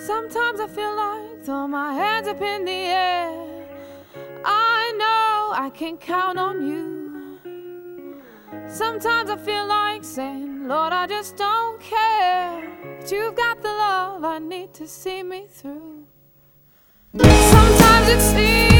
Sometimes I feel like throw my hands up in the air. I know I can count on you. Sometimes I feel like saying, Lord, I just don't care, but you've got the love I need to see me through. Sometimes it seems